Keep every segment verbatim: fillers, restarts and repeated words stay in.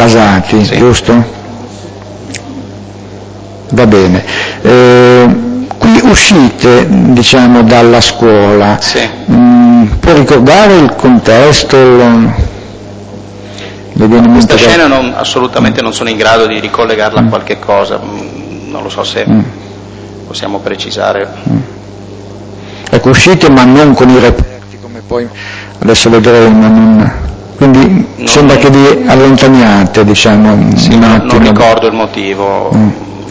basati, sì. Giusto? Va bene. Eh, qui uscite, diciamo, dalla scuola. Sì. Mm, può ricordare il contesto? Il... Questa scena non, assolutamente non sono in grado di ricollegarla a qualche cosa, non lo so se possiamo precisare. Ecco, uscite ma non con i reperti, come poi adesso vedremo, non... quindi non, sembra che vi allontaniate, diciamo. Sì, ma non ricordo il motivo. Mm.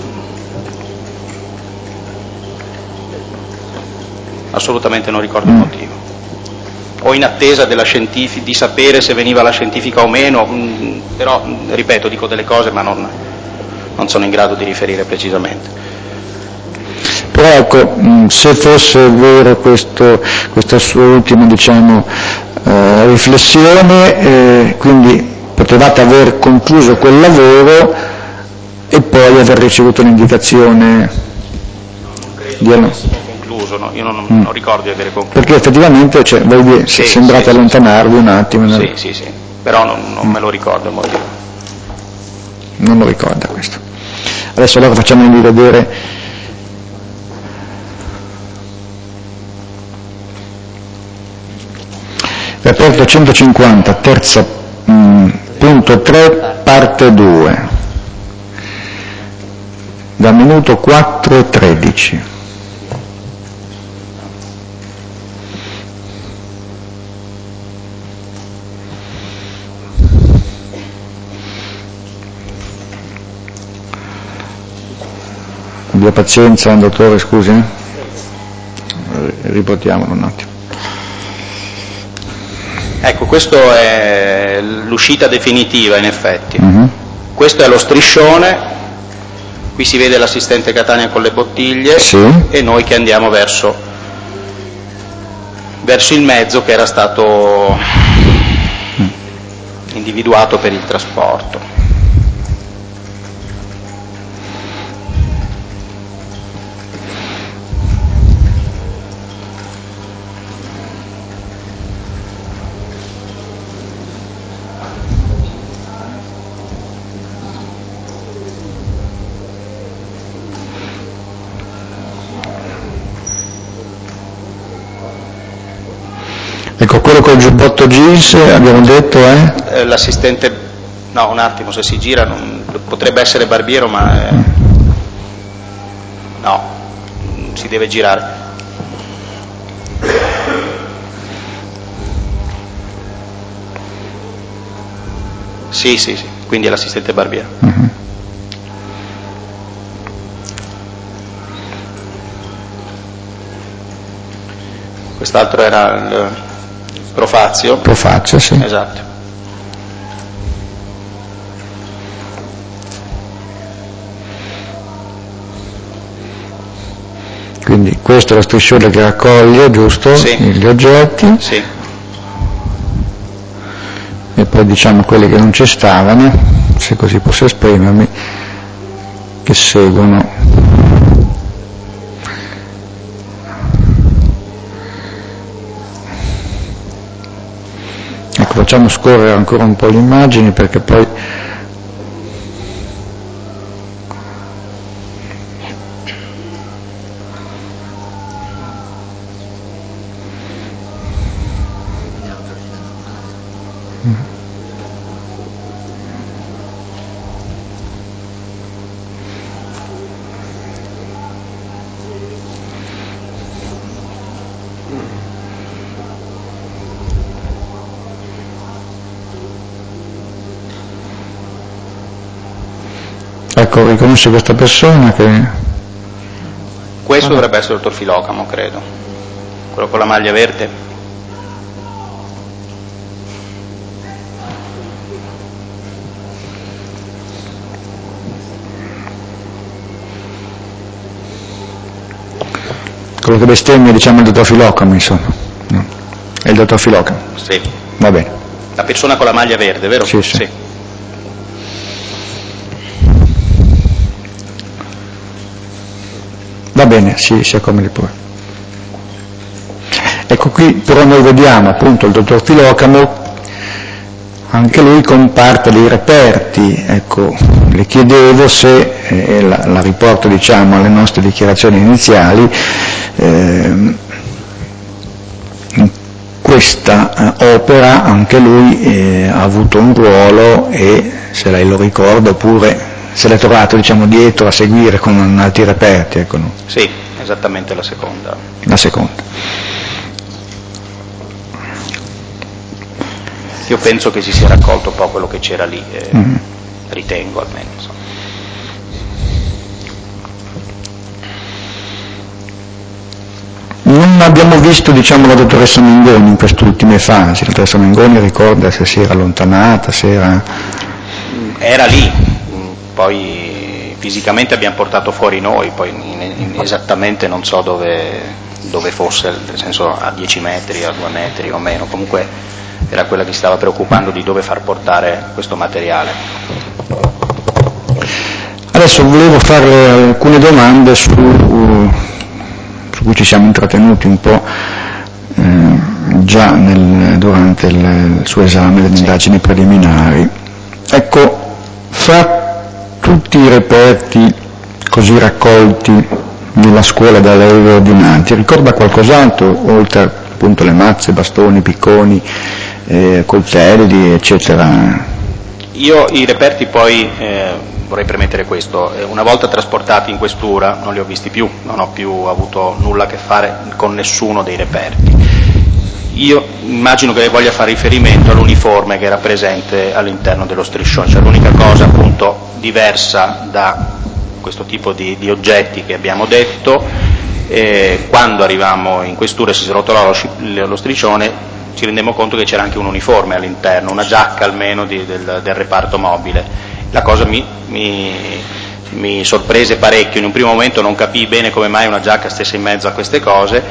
Assolutamente non ricordo Mm. il motivo. O in attesa della scientifica, di sapere se veniva la scientifica o meno, mh, però, mh, ripeto, dico delle cose ma non, non sono in grado di riferire precisamente. Però ecco, se fosse vero questo, questa sua ultima, diciamo, eh, riflessione, eh, quindi potevate aver concluso quel lavoro e poi aver ricevuto l'indicazione di... Concluso, no? Io non, Mm. non ricordo di avere concluso. Perché effettivamente, cioè, voi sì, sembrate sì, allontanarvi sì. un attimo. Sì, no? sì, sì, però non, non mm. me lo ricordo il motivo. Non lo ricorda questo. Adesso allora facciamo rivedere. Reperto centocinquanta, terza, mh, punto tre, parte due, da minuto quattro e tredici. Abbia pazienza, dottore, scusi. Riportiamolo un attimo. Ecco, questo è l'uscita definitiva in effetti. Uh-huh. Questo è lo striscione, qui si vede l'assistente Catania con le bottiglie, sì. E noi che andiamo verso, verso il mezzo che era stato individuato per il trasporto. Ecco, quello col giubbotto jeans, abbiamo detto, eh? eh l'assistente, no, un attimo, se si gira, non, potrebbe essere Barbiero, ma eh, no, si deve girare. Sì, sì, sì, quindi è l'assistente Barbiero. Uh-huh. Quest'altro era il Profazio. Profazio, sì. Esatto. Quindi questo è lo striscione che raccoglie, giusto? Sì. Gli oggetti. Sì. E poi diciamo quelli che non ci stavano, se così posso esprimermi, che seguono. Ecco, facciamo scorrere ancora un po' le immagini perché poi ecco, riconosce questa persona che... Questo ah, dovrebbe essere il dottor Filocamo, credo. Quello con la maglia verde. Quello che bestemmia, diciamo, il dottor Filocamo, insomma. No. È il dottor Filocamo. Sì. Va bene. La persona con la maglia verde, vero? Sì, sì. Sì. Va bene, sì, si accomodi pure. Ecco, qui però noi vediamo appunto il dottor Filocamo anche lui con parte dei reperti. Ecco, le chiedevo se, eh, la, la riporto diciamo alle nostre dichiarazioni iniziali, eh, in questa eh, opera anche lui eh, ha avuto un ruolo, e se lei lo ricorda, oppure se l'è trovato diciamo dietro a seguire con altri reperti. Ecco, no? Sì, esattamente la seconda. La seconda. Io penso che si sia raccolto un po' quello che c'era lì, eh, mm. ritengo almeno. Insomma. Non abbiamo visto diciamo, la dottoressa Mengoni in queste ultime fasi. La dottoressa Mengoni ricorda se si era allontanata, se era... Era lì, poi fisicamente abbiamo portato fuori noi, poi in, in, esattamente non so dove, dove fosse, nel senso a dieci metri, a due metri o meno, comunque era quella che stava preoccupando di dove far portare questo materiale. Adesso volevo farle alcune domande su, su cui ci siamo intrattenuti un po' eh, già nel, durante il, il suo esame delle indagini preliminari. Ecco, fra tutti i reperti così raccolti nella scuola da lei ordinanti, ricorda qualcos'altro, oltre appunto le mazze, bastoni, picconi, eh, coltelli, eccetera? Io i reperti poi, eh, vorrei premettere questo, eh, una volta trasportati in questura non li ho visti più, non ho più avuto nulla a che fare con nessuno dei reperti. Io immagino che lei voglia fare riferimento all'uniforme che era presente all'interno dello striscione, cioè l'unica cosa appunto diversa da questo tipo di, di oggetti che abbiamo detto, eh, quando arrivammo in questura e si rotolò lo, lo striscione, ci rendemmo conto che c'era anche un uniforme all'interno, una giacca almeno di, del, del reparto mobile. La cosa mi, mi, mi sorprese parecchio, in un primo momento non capii bene come mai una giacca stesse in mezzo a queste cose,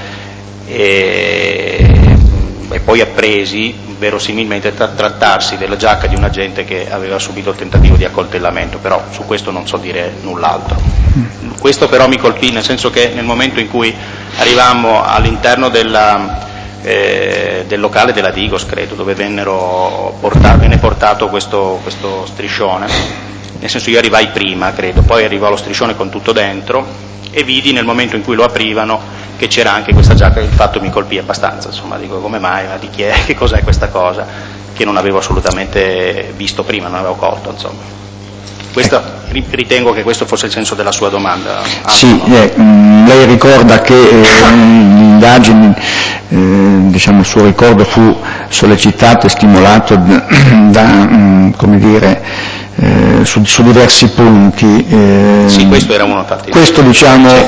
e, e poi appresi verosimilmente tra, trattarsi della giacca di un agente che aveva subito il tentativo di accoltellamento, però su questo non so dire null'altro. Questo però mi colpì, nel senso che nel momento in cui arrivammo all'interno della... Eh, del locale della Digos, credo, dove vennero portato, venne portato questo, questo striscione, nel senso io arrivai prima, credo, poi arrivò lo striscione con tutto dentro e vidi nel momento in cui lo aprivano che c'era anche questa giacca. Il fatto mi colpì abbastanza, insomma, dico come mai, ma di chi è, che cos'è questa cosa, che non avevo assolutamente visto prima, non avevo colto, insomma. Questo, ritengo che questo fosse il senso della sua domanda. Ah, sì, no? eh, mh, lei ricorda che eh, l'indagine, eh, diciamo il suo ricordo fu sollecitato e stimolato da, da mh, come dire, eh, su, su diversi punti. Eh, sì, questo era uno infatti. Questo diciamo, sì.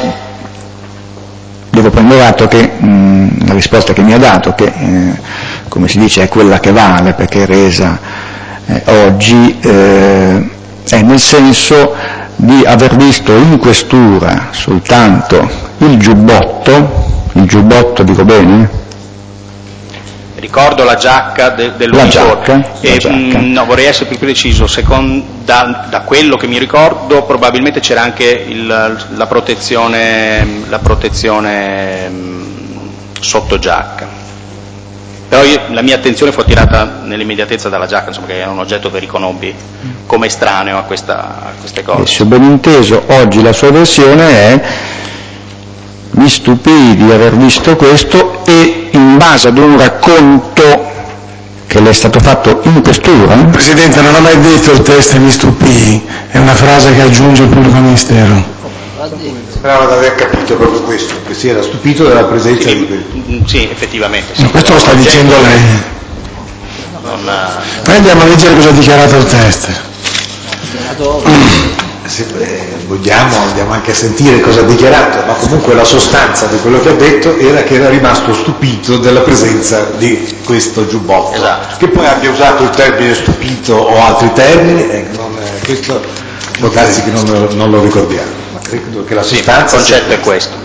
Devo prendere atto che mh, la risposta che mi ha dato, che eh, come si dice è quella che vale perché è resa eh, oggi, eh, è nel senso di aver visto in questura soltanto il giubbotto, il giubbotto dico bene? Ricordo la giacca de, dell'uniforme. La giacca, e, la giacca. Mh, no, vorrei essere più preciso, secondo, da, da quello che mi ricordo probabilmente c'era anche il, la protezione, la protezione mh, sotto giacca. Però io, la mia attenzione fu attirata nell'immediatezza dalla giacca, insomma, che era un oggetto che riconobbi come estraneo a, questa, a queste cose. E se ho ben inteso, oggi la sua versione è: mi stupì di aver visto questo, e in base ad un racconto che le è stato fatto in questura. Presidente, non ho mai detto il test mi stupì, è una frase che aggiunge il pubblico ministero. Sembrava di aver capito proprio questo, che si era stupito della presenza sì, di quello. Sì, effettivamente. Sì. Questo lo sta dicendo lei. Non... Poi andiamo a leggere cosa ha dichiarato il test. Se eh, vogliamo andiamo anche a sentire cosa ha dichiarato, ma comunque la sostanza di quello che ha detto era che era rimasto stupito della presenza di questo giubbotto. Esatto. Che poi abbia usato il termine stupito o altri termini, eh, non, eh, questo può darsi che non, non lo ricordiamo, ma credo che la sostanza... Sì, il concetto è questo.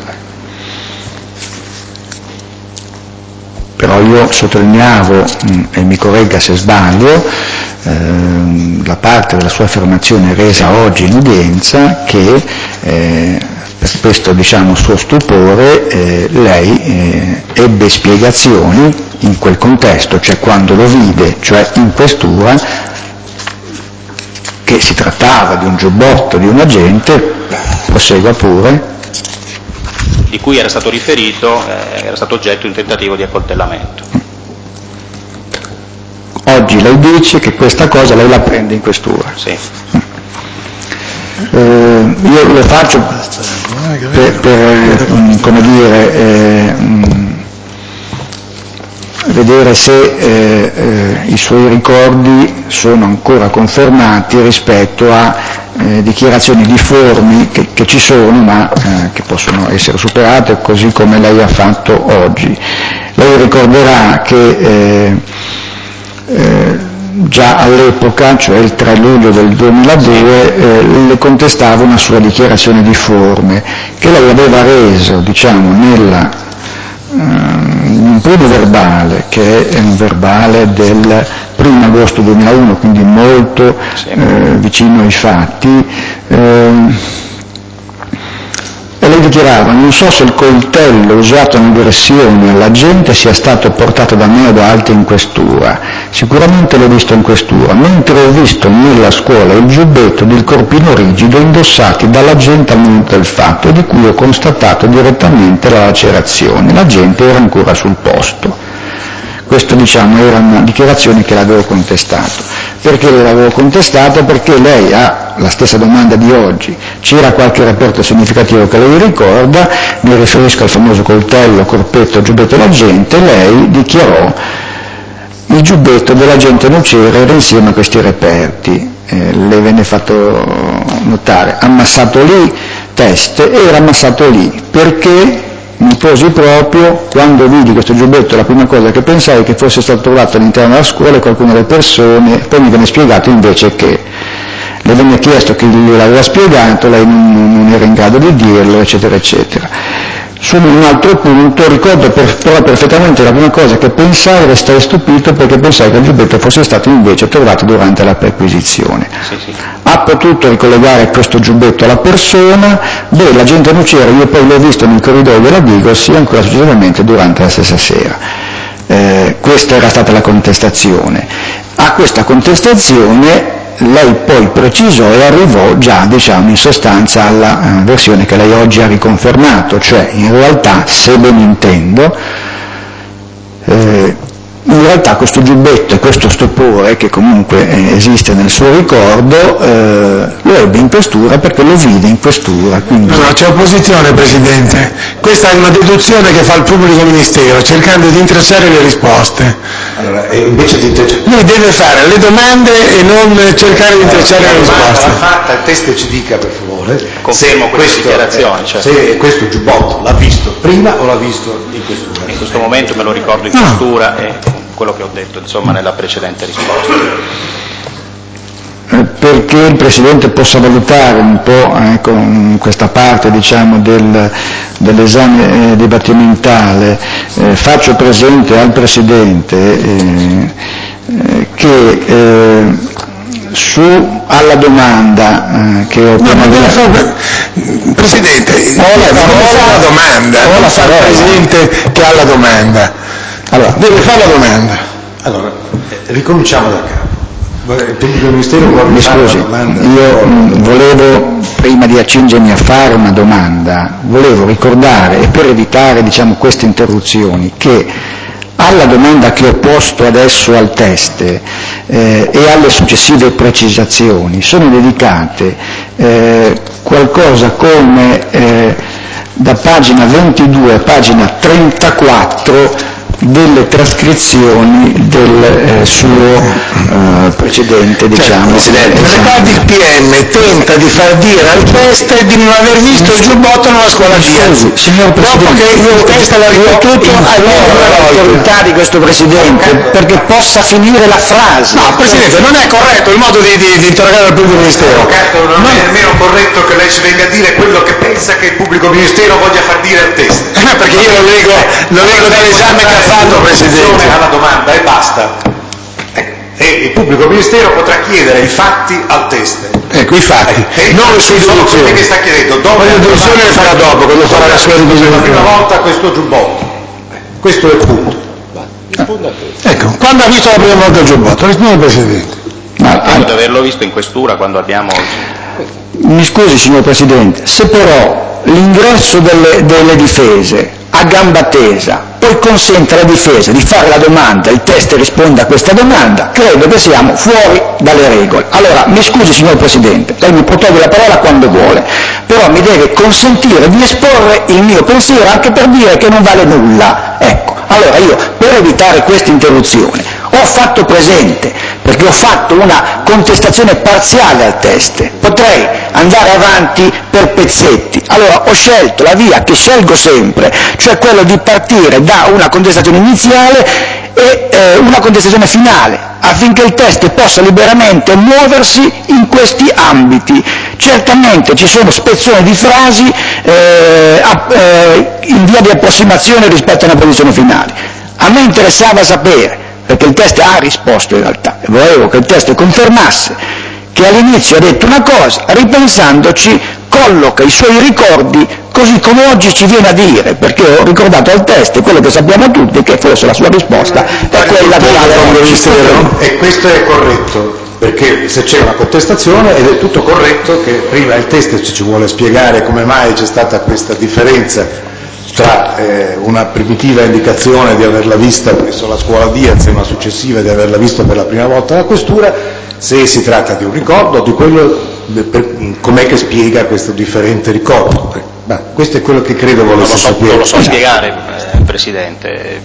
Però io sottolineavo, e mi corregga se sbaglio, ehm, la parte della sua affermazione resa oggi in udienza, che eh, per questo diciamo suo stupore eh, lei eh, ebbe spiegazioni in quel contesto, cioè quando lo vide, cioè in questura, che si trattava di un giubbotto di un agente, prosegua pure, di cui era stato riferito, eh, era stato oggetto di un tentativo di accoltellamento. Oggi lei dice che questa cosa lei la prende in questura. Sì. Eh, io lo faccio per, per come dire, eh, vedere se eh, eh, i suoi ricordi sono ancora confermati rispetto a eh, dichiarazioni difformi che, che ci sono ma eh, che possono essere superate, così come lei ha fatto oggi. Lei ricorderà che eh, eh, già all'epoca, cioè il tre luglio del duemiladue, eh, le contestava una sua dichiarazione difforme che lei aveva reso, diciamo, nella, eh, in un primo verbale, che è un verbale del primo agosto duemilauno, quindi molto eh, vicino ai fatti. Eh, E lei dichiarava: non so se il coltello usato nell'aggressione all'agente sia stato portato da me o da altri in questura. Sicuramente l'ho visto in questura, mentre ho visto nella scuola il giubbetto ed il corpino rigido indossati dall'agente al momento del fatto e di cui ho constatato direttamente la lacerazione. L'agente era ancora sul posto. Questo, diciamo, erano dichiarazioni che l'avevo contestato. Perché le l'avevo contestato? Perché lei ha la stessa domanda di oggi. C'era qualche reperto significativo che lei ricorda? Mi riferisco al famoso coltello, corpetto, giubbetto dell'agente. Lei dichiarò: il giubbetto dell'agente Nucera era insieme a questi reperti. Eh, le venne fatto notare: ammassato lì, teste, era ammassato lì. Perché? Mi posi proprio, quando vidi questo giubbetto, la prima cosa che pensai è che fosse stato trovato all'interno della scuola e qualcuna delle persone, poi mi venne spiegato invece che le venne chiesto che gliel'aveva spiegato, lei non, non era in grado di dirlo, eccetera, eccetera. Su un altro punto ricordo per, però perfettamente la prima cosa che pensai, restai stupito perché pensai che il giubbetto fosse stato invece trovato durante la perquisizione. Sì, sì. Ha potuto ricollegare questo giubbetto alla persona? Beh, l'agente Nucera, io poi l'ho visto nel corridoio della Digos e ancora successivamente durante la stessa sera. Eh, questa era stata la contestazione. A questa contestazione lei poi precisò e arrivò già, diciamo, in sostanza alla uh, versione che lei oggi ha riconfermato, cioè in realtà, se ben intendo, eh, in realtà questo giubbetto e questo stupore che comunque eh, esiste nel suo ricordo eh, lo ebbe in questura perché lo vide in questura. Quindi... No, no, c'è opposizione, Presidente. Questa è una deduzione che fa il pubblico ministero cercando di intrecciare le risposte. Allora, e invece di intrecciare... Lui deve fare le domande e non cercare di intrecciare allora, le risposte. La fatta, il test ci dica per favore. Confermo se queste questo, dichiarazioni. Cioè. Se questo giubbotto l'ha visto prima o l'ha visto in questura? In questo momento me lo ricordo in questura no. e quello che ho detto insomma nella precedente risposta. Perché il Presidente possa valutare un po' ecco, questa parte diciamo, del, dell'esame eh, dibattimentale, eh, faccio presente al Presidente eh, eh, che eh, su alla domanda eh, che ho appena no, detto, Presidente, ho la parola la domanda, ho la far presente che ha la domanda. Allora, deve fare la domanda. Allora, eh, ricominciamo da capo. Il pubblico ministero vuole Mi fare scusi, una domanda. io mh, volevo, prima di accingermi a fare una domanda, volevo ricordare, e per evitare diciamo, queste interruzioni, che alla domanda che ho posto adesso al test eh, e alle successive precisazioni sono dedicate eh, qualcosa come eh, da pagina ventidue a pagina trentaquattro delle trascrizioni del eh, suo eh, precedente, diciamo. Presidente, esame. il P M tenta di far dire al test di non aver visto il giubbotto nella scuola Diaz. Signor Presidente, dopo che il test l'ha ripetuto l'autorità di questo Presidente perché possa finire la frase. No, Presidente, non è corretto il modo di, di, di interrogare il pubblico ministero. Avvocato, non è nemmeno corretto che lei ci venga a dire quello che pensa che il pubblico ministero voglia far dire al test. Eh, perché io lo leggo, lo leggo dall'esame che ha fatto, Presidente. Alla domanda e basta. E il pubblico ministero potrà chiedere i fatti al test. Ecco, i fatti. Eh, non su deduzione che sta chiedendo, dopo la deduzione le farà dopo, quando farà la sua revisione. La prima volta questo giubbotto. Questo è il punto. Risponda a questo. Ecco, quando ha visto la prima volta il giubbotto? Risponde il Presidente. Ma credo di averlo visto in questura quando abbiamo... Mi scusi signor Presidente, se però l'ingresso delle, delle difese a gamba tesa poi consente alla difesa di fare la domanda, il test risponde a questa domanda, credo che siamo fuori dalle regole. Allora, mi scusi signor Presidente, lei mi può togliere la parola quando vuole, però mi deve consentire di esporre il mio pensiero anche per dire che non vale nulla. Ecco, allora io per evitare questa interruzione ho fatto presente, perché ho fatto una contestazione parziale al test, potrei andare avanti per pezzetti, allora ho scelto la via che scelgo sempre, cioè quello di partire da una contestazione iniziale e eh, una contestazione finale, affinché il test possa liberamente muoversi in questi ambiti. Certamente ci sono spezzoni di frasi eh, a, eh, in via di approssimazione rispetto a una posizione finale. A me interessava sapere, perché il test ha risposto in realtà, e volevo che il test confermasse che all'inizio ha detto una cosa, ripensandoci colloca i suoi ricordi così come oggi ci viene a dire, perché ho ricordato al test quello che sappiamo tutti, che forse la sua risposta è quella della... E questo è corretto, perché se c'è una contestazione ed è tutto corretto che prima il test ci vuole spiegare come mai c'è stata questa differenza tra eh, una primitiva indicazione di averla vista presso la scuola Diaz e una successiva di averla vista per la prima volta alla questura, se si tratta di un ricordo, di quello, com'è che spiega questo differente ricordo. Beh, questo è quello che credo volesse non so, sapere. Non lo so spiegare, eh, Presidente,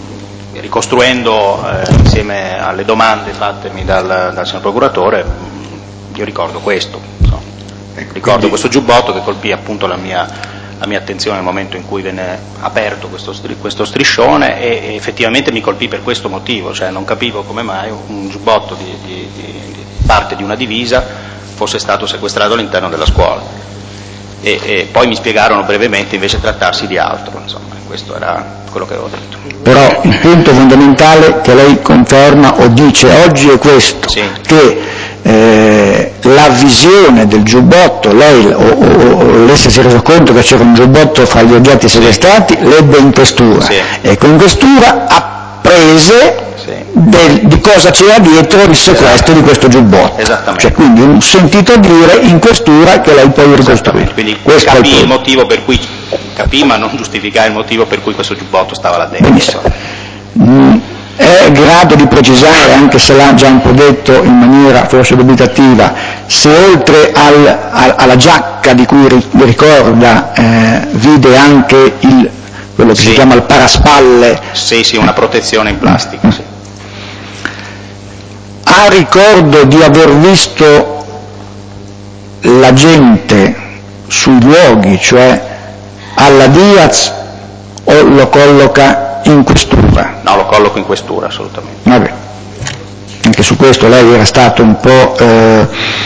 ricostruendo eh, insieme alle domande fattemi dal, dal signor Procuratore, io ricordo questo, insomma. ricordo Quindi... questo giubbotto che colpì appunto la mia la mia attenzione nel momento in cui venne aperto questo, questo striscione e, e effettivamente mi colpì per questo motivo, cioè non capivo come mai un giubbotto di, di, di, di parte di una divisa fosse stato sequestrato all'interno della scuola e, e poi mi spiegarono brevemente invece trattarsi di altro, insomma questo era quello che avevo detto. Però il punto fondamentale che lei conferma o dice oggi è questo, sì. che Eh, la visione del giubbotto, lei o, o, o lei si è reso conto che c'era un giubbotto fra gli oggetti sequestrati, sì. l'ebbe in questura, sì. e con questura apprese sì. del, di cosa c'era dietro il sequestro esatto. di questo giubbotto. Esattamente. Cioè, quindi un sentito dire in questura che lei poi ricostruire. Quindi questo capì il, il motivo per cui, capì ma non giustificare il motivo per cui questo giubbotto stava là dentro. Mm. È grado di precisare, anche se l'ha già un po' detto in maniera forse dubitativa, se oltre al, al, alla giacca di cui ricorda eh, vide anche il, quello che sì. si chiama il paraspalle? Sì, sì, una protezione in plastica. Sì. Ha ricordo di aver visto la gente sui luoghi, cioè alla Diaz, o lo colloca in questura? No, lo colloco in questura, assolutamente. Vabbè. Anche su questo lei era stato un po' eh,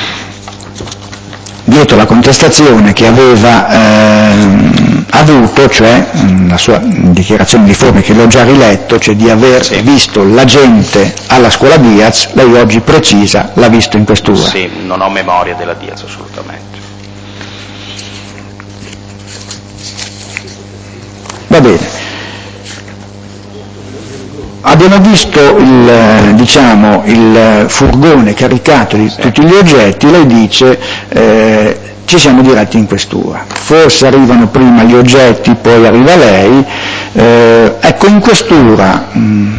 dietro la contestazione che aveva eh, avuto, cioè la sua dichiarazione di forme che l'ho già riletto, cioè di aver sì. visto la gente alla scuola Diaz, lei oggi precisa l'ha visto in questura. Sì, non ho memoria della Diaz assolutamente. Va bene. Abbiamo visto il, diciamo, il furgone caricato di sì. tutti gli oggetti, lei dice eh, ci siamo diretti in questura, forse arrivano prima gli oggetti, poi arriva lei, eh, ecco in questura mh,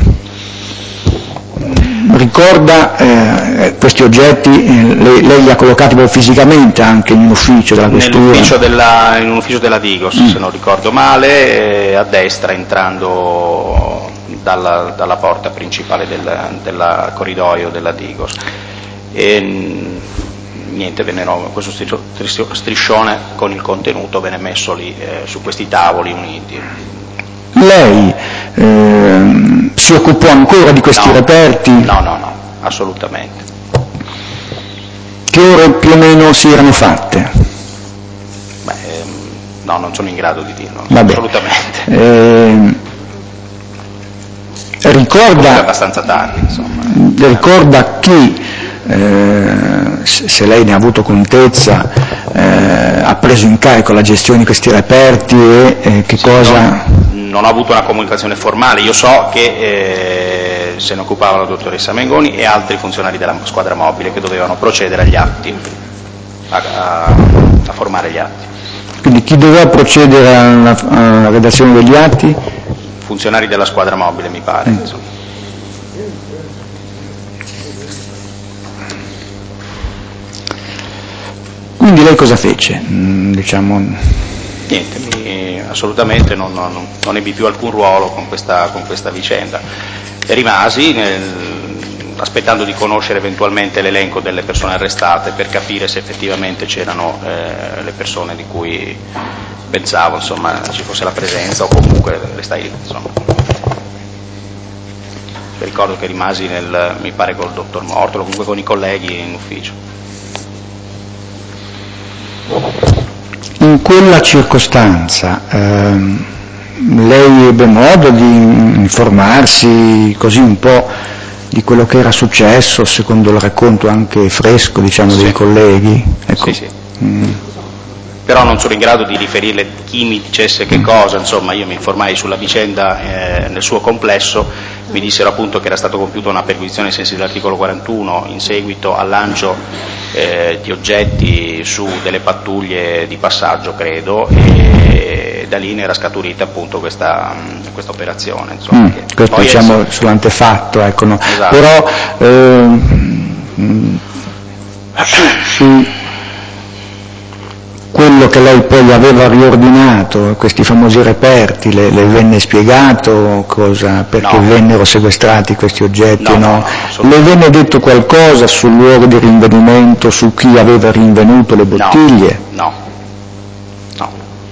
ricorda eh, questi oggetti, eh, lei, lei li ha collocati fisicamente anche in un ufficio della questura? Nell'ufficio della, in un ufficio della Digos, mm. se non ricordo male, eh, a destra entrando Dalla, dalla porta principale del, del corridoio della Digos e niente, vennero, questo striscione con il contenuto venne messo lì eh, su questi tavoli uniti. Lei eh, si occupò ancora di questi no, reperti? No, no, no, assolutamente. Che ore più o meno si erano fatte? Beh, ehm, no, non sono in grado di dirlo, Vabbè. assolutamente. Eh, ricorda, abbastanza tardi, insomma. ricorda chi eh, se lei ne ha avuto contezza, eh, ha preso in carico la gestione di questi reperti e eh, che sì, cosa... Non, non ho avuto una comunicazione formale, io so che eh, se ne occupava la dottoressa Mengoni e altri funzionari della squadra mobile che dovevano procedere agli atti, a, a, a formare gli atti. Quindi chi doveva procedere alla, alla redazione degli atti? Funzionari della squadra mobile, mi pare. Mm. Insomma. Quindi lei cosa fece? Mm, diciamo... Niente, mi, assolutamente non, non, non ebbi più alcun ruolo con questa, con questa vicenda. Rimasi nel, aspettando di conoscere eventualmente l'elenco delle persone arrestate per capire se effettivamente c'erano eh, le persone di cui pensavo, insomma, ci fosse la presenza o comunque restai, insomma. Ricordo che rimasi nel, mi pare col dottor Mortolo, comunque con i colleghi in ufficio. In quella circostanza ehm, lei ebbe modo di informarsi così un po' di quello che era successo, secondo il racconto anche fresco, diciamo, sì. dei colleghi? Ecco. Sì, sì. Mm. Però non sono in grado di riferirle chi mi dicesse che cosa, insomma io mi informai sulla vicenda eh, nel suo complesso, mi dissero appunto che era stata compiuta una perquisizione ai sensi dell'articolo quarantuno in seguito al lancio eh, di oggetti su delle pattuglie di passaggio, credo, e da lì ne era scaturita appunto questa, questa operazione. Insomma, Mm, che questo poi diciamo è... sull'antefatto, ecco, no. Esatto. Però ehm, su quello che lei poi aveva riordinato, questi famosi reperti, le, le venne spiegato cosa, perché no. vennero sequestrati questi oggetti? No, no? no, no, le venne detto qualcosa sul luogo di rinvenimento, su chi aveva rinvenuto le bottiglie? No, no. no.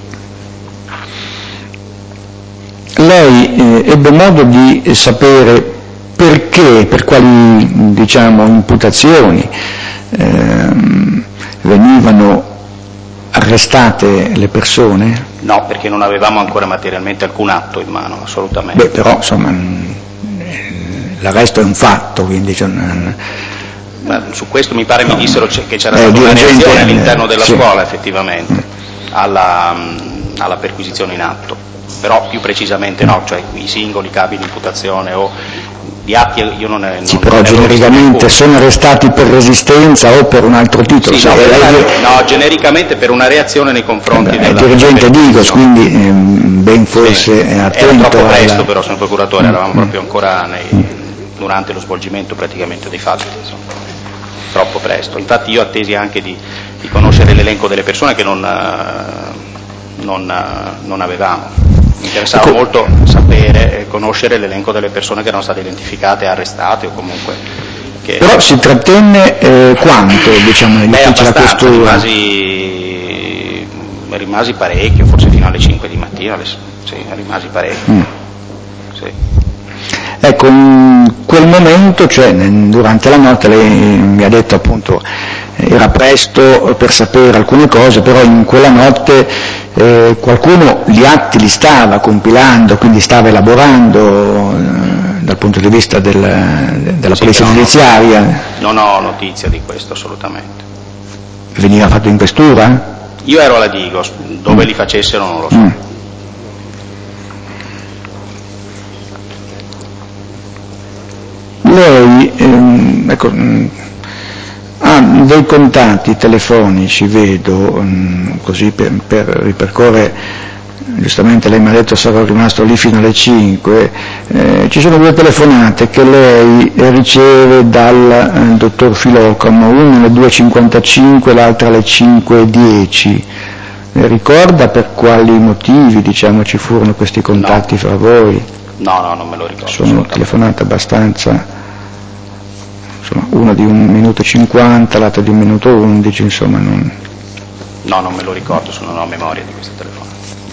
Lei eh, ebbe modo di eh, sapere perché, per quali, diciamo, imputazioni ehm, venivano arrestate le persone? No, perché non avevamo ancora materialmente alcun atto in mano, assolutamente. Beh, però, insomma, l'arresto è un fatto, quindi... Cioè, Ma su questo mi pare mi dissero che c'era eh, stata una reazione gente, all'interno della sì. scuola, effettivamente, alla, alla perquisizione in atto. Però più precisamente no, cioè i singoli capi di imputazione o di atti io non ne non Sì, però non genericamente sono arrestati per resistenza o per un altro titolo? Sì, no, per una, no, genericamente per una reazione nei confronti Beh, della dirigente Digos, quindi ehm, ben forse sì, è attento. era troppo presto alla... però, signor procuratore, mm, eravamo mm. proprio ancora nei, durante lo svolgimento praticamente dei fatti, insomma. Troppo presto. Infatti io attesi anche di, di conoscere l'elenco delle persone che non, non, non avevamo. Mi interessava ecco. molto sapere e conoscere l'elenco delle persone che erano state identificate, arrestate o comunque... Che... Però si trattenne eh, quanto, diciamo, nell'ufficio della questura? Rimasi, rimasi parecchio, forse fino alle cinque di mattina, alle, sì, rimasi parecchio. Mm. Sì. Ecco, in quel momento, cioè durante la notte, lei mi ha detto appunto era presto per sapere alcune cose, però in quella notte eh, qualcuno gli atti li stava compilando, quindi stava elaborando eh, dal punto di vista del, della sì, polizia giudiziaria. Non ho notizia di questo assolutamente. Veniva fatto in questura? Io ero alla Digos, dove mm. li facessero non lo so. Mm. Lei ehm, ecco, mh, ha dei contatti telefonici, vedo, mh, così per, per ripercorrere, giustamente lei mi ha detto sarò rimasto lì fino alle cinque, eh, ci sono due telefonate che lei riceve dal eh, dottor Filocamo, una alle due e cinquantacinque, l'altra alle cinque e dieci. Ricorda per quali motivi, diciamo, ci furono questi contatti no. fra voi? No, no, non me lo ricordo. Sono telefonate abbastanza, insomma, una di un minuto e cinquanta, l'altra di un minuto undici, insomma non... No, non me lo ricordo, non ho memoria di queste telefonate.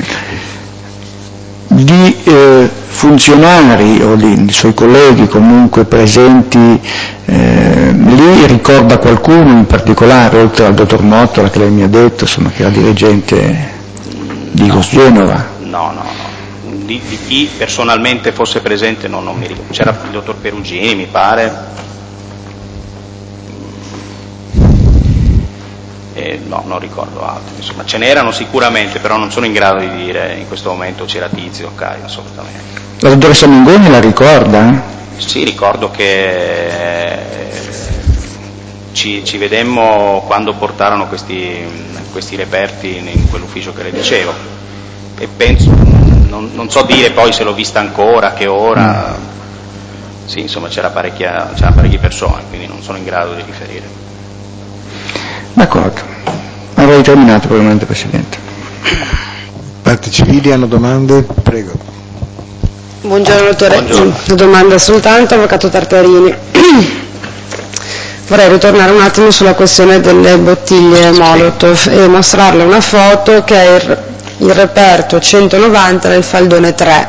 Di eh, funzionari o di, di suoi colleghi comunque presenti eh, lì, ricorda qualcuno in particolare, oltre al dottor Mottola che lei mi ha detto, insomma, che era dirigente di no. Gos Genova? No, no, no. Di, di chi personalmente fosse presente no, non mi ricordo. C'era il dottor Perugini, mi pare, e no, non ricordo altri, insomma ce n'erano sicuramente, però non sono in grado di dire in questo momento c'era Tizio o Caio, assolutamente. La dottoressa Mingoni la ricorda? Sì, ricordo che ci, ci vedemmo quando portarono questi, questi reperti in quell'ufficio che le dicevo, e penso, non, non so dire poi se l'ho vista ancora, che ora, mm. sì, insomma c'era parecchia, c'erano parecchie persone, quindi non sono in grado di riferire. D'accordo, avrei terminato probabilmente, Presidente. Parti civili hanno domande? Prego. Buongiorno dottore, Buongiorno. una domanda soltanto, avvocato Tartarini. Vorrei ritornare un attimo sulla questione delle bottiglie Molotov e mostrarle una foto che è il, il reperto centonovanta nel faldone tre.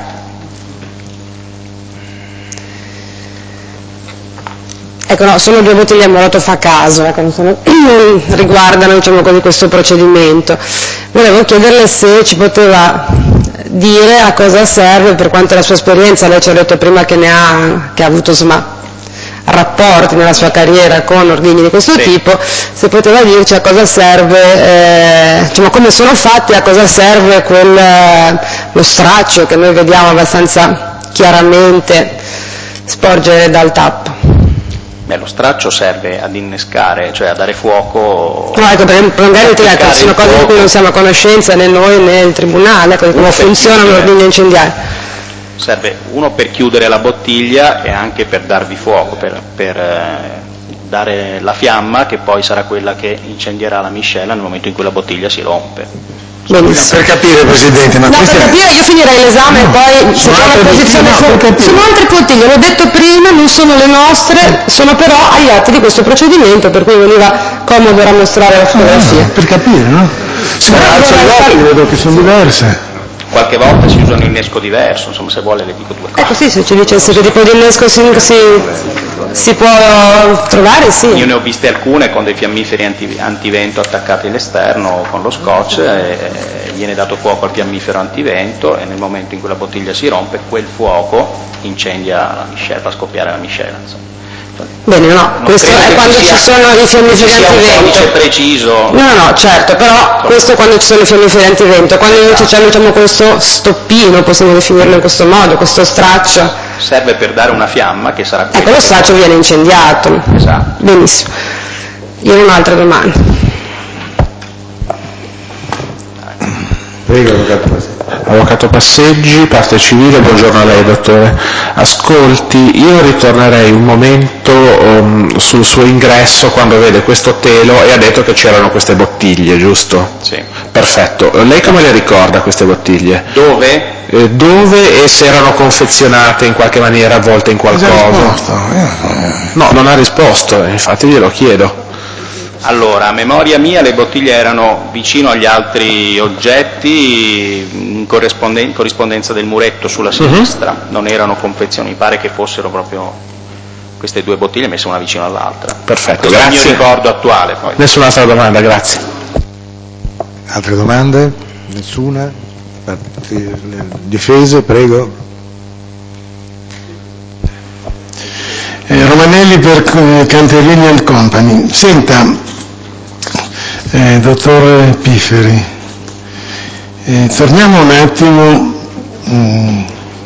Ecco, no, sono due bottiglie Molotov a caso, ecco, non, sono, non riguardano, diciamo così, questo procedimento. Volevo chiederle se ci poteva dire a cosa serve, per quanto è la sua esperienza. Lei ci ha detto prima che ne ha, che ha avuto, insomma, rapporti nella sua carriera con ordigni di questo sì. tipo, se poteva dirci a cosa serve, eh, diciamo, come sono fatti, a cosa serve quel, eh, lo straccio che noi vediamo abbastanza chiaramente sporgere dal tappo. Beh, lo straccio serve ad innescare, cioè a dare fuoco. No, ecco, perché magari ti ecco, sono cose di cui non siamo a conoscenza né noi né il tribunale, ecco, come funziona un ordigno incendiario. Serve uno per chiudere la bottiglia e anche per darvi fuoco, per, per eh, dare la fiamma che poi sarà quella che incendierà la miscela nel momento in cui la bottiglia si rompe. Per capire, Presidente, ma no, per capire io finirei l'esame no, e poi se c'è una posizione no, sono altre bottiglie, l'ho detto prima, non sono le nostre, sono però agli atti di questo procedimento, per cui veniva comodo mostrare la fotografia. No, per capire, no? Se alzo gli occhi vedo che sono diverse. Qualche volta si usa un innesco diverso, insomma, se vuole le dico due cose. Ecco, sì, se ci dicesse che tipo di innesco si, si, si può trovare, sì. Io ne ho viste alcune con dei fiammiferi anti, antivento attaccati all'esterno con lo scotch, e viene dato fuoco al fiammifero antivento e nel momento in cui la bottiglia si rompe, quel fuoco incendia la miscela, fa scoppiare la miscela, insomma. Bene, no, non questo è quando ci, sia, ci sono i fiammiferi antivento. Un codice preciso. No, no, certo, però questo è quando ci sono i fiammiferi antivento, quando invece c'è, diciamo, questo stoppino, possiamo definirlo in questo modo, questo straccio. Serve per dare una fiamma che sarà ecco, lo straccio viene incendiato. Esatto. Benissimo. Io ho un'altra domanda. Prego, avvocato. Avvocato Passeggi, parte civile, buongiorno a lei dottore. Ascolti, io ritornerei un momento um, sul suo ingresso quando vede questo telo e ha detto che c'erano queste bottiglie, giusto? Sì. Perfetto, lei come le ricorda queste bottiglie? Dove? Eh, dove e se erano confezionate in qualche maniera, avvolte in qualcosa? No, non ha risposto, infatti glielo chiedo. Allora, a memoria mia le bottiglie erano vicino agli altri oggetti in corrisponden- corrispondenza del muretto sulla sinistra, uh-huh. non erano confezioni, mi pare che fossero proprio queste due bottiglie messe una vicino all'altra. Perfetto, questo grazie. è il mio ricordo attuale. Poi. Nessun'altra domanda, grazie. Altre domande? Nessuna? Difese, prego. Eh, Romanelli per Canterini and Company. Senta, eh, dottor Pifferi, eh, torniamo un attimo mh,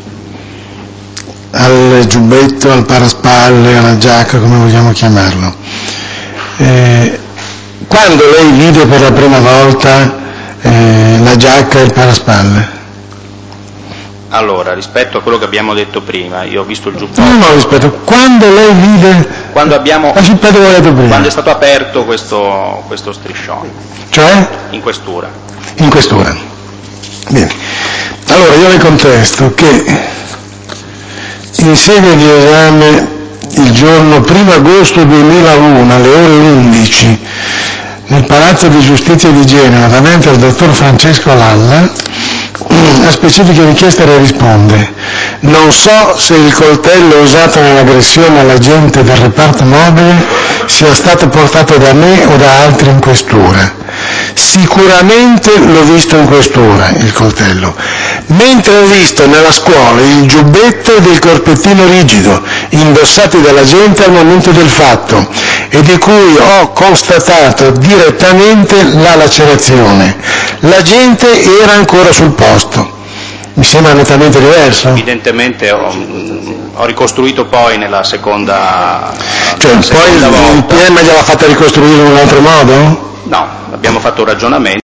al giubbetto, al paraspalle, alla giacca, come vogliamo chiamarlo. Eh, quando lei vide per la prima volta eh, la giacca e il paraspalle? Allora, rispetto a quello che abbiamo detto prima, io ho visto il giubbotto. No, no, rispetto, quando lei vide quando abbiamo la città dove prima. Quando è stato aperto questo, questo striscione. Cioè? In questura. In questura. Bene. Allora io le contesto che in sede di esame il giorno primo agosto duemilauno alle ore undici nel Palazzo di Giustizia di Genova davanti al dottor Francesco Lalla, a specifiche richieste le risponde: non so se il coltello usato nell'aggressione all'agente del reparto mobile sia stato portato da me o da altri in questura. Sicuramente l'ho visto in questura, il coltello, mentre ho visto nella scuola il giubbetto ed il corpettino rigido, indossati dalla gente al momento del fatto e di cui ho constatato direttamente la lacerazione. La gente era ancora sul posto. Mi sembra nettamente diverso. Evidentemente ho, ho ricostruito poi nella seconda, cioè nella poi seconda il volta. P M gliel'ha fatta ricostruire in un altro modo? No, abbiamo fatto un ragionamento.